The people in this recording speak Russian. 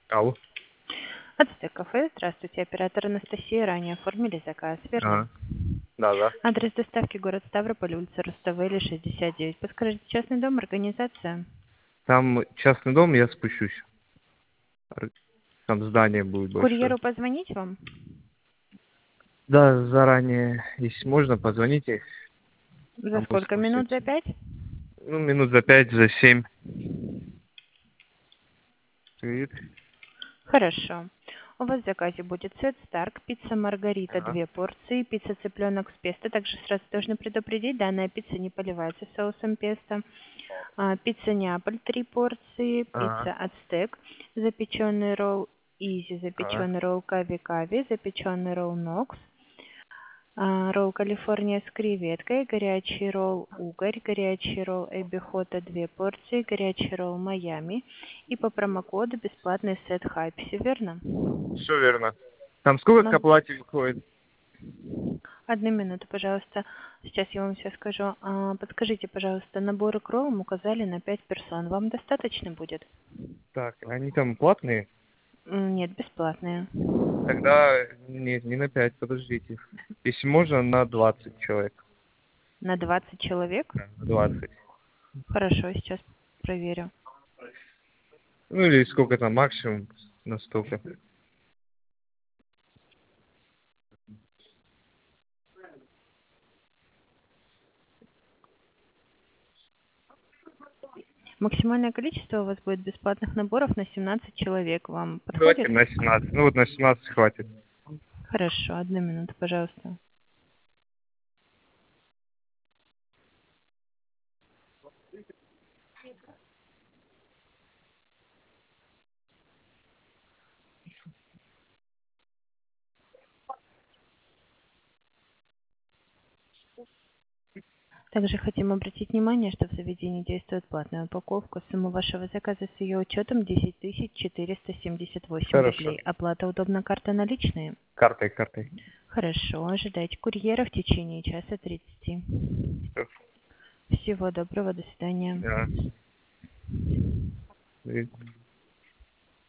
Алло. Ацтек кафе. Здравствуйте, оператор Анастасия. Ранее оформили заказ, верно? Ага. Да. Адрес доставки город Ставрополь, улица Руставели, 69. Подскажите, частный дом, организация? Там частный дом, я спущусь. Там здание будет большое. Курьеру позвонить вам? Да, заранее, если можно, позвоните. За Там пусть сколько минут? За спустится. 5? Ну, минут за 5, за 7. Привет. Хорошо. У вас в заказе будет сет Старк, пицца Маргарита, Ага. 2 порции, пицца цыпленок с песто. Также сразу должны предупредить, данная пицца не поливается соусом песто. Пицца Неаполь, 3 порции, Ага. пицца Ацтек, запеченный ролл Изи, Ага. запеченный ролл Кави-Кави, запеченный ролл Нокс, ролл Калифорния с креветкой, горячий ролл Угорь, горячий ролл Эбихота, 2 порции, горячий ролл Майами и по промокоду бесплатный сет Хайпси, верно? Все верно. Там сколько к Ну, оплате выходит? одну минуту, пожалуйста. Сейчас я вам все скажу. Подскажите, пожалуйста, наборы к роллам указали на 5 персон. Вам достаточно будет? Так, они там платные? Нет, бесплатные. Тогда нет, не на 5, подождите. Если можно, на 20 человек. На 20 человек? Да, на 20. Хорошо, сейчас проверю. Ну или сколько там максимум, настолько. Максимальное количество у вас будет бесплатных наборов на 17 человек. Вам Давайте подходит? на 17. Ну вот на 17 хватит. Хорошо, одну минуту, пожалуйста. Также хотим обратить внимание, что в заведении действует платная упаковка. Сумма вашего заказа с ее учетом 10 478 Хорошо. рублей. Оплата удобна, карта наличные? Картой. Хорошо, ожидайте курьера в течение часа 30. Всё. Всего доброго, до свидания. Да.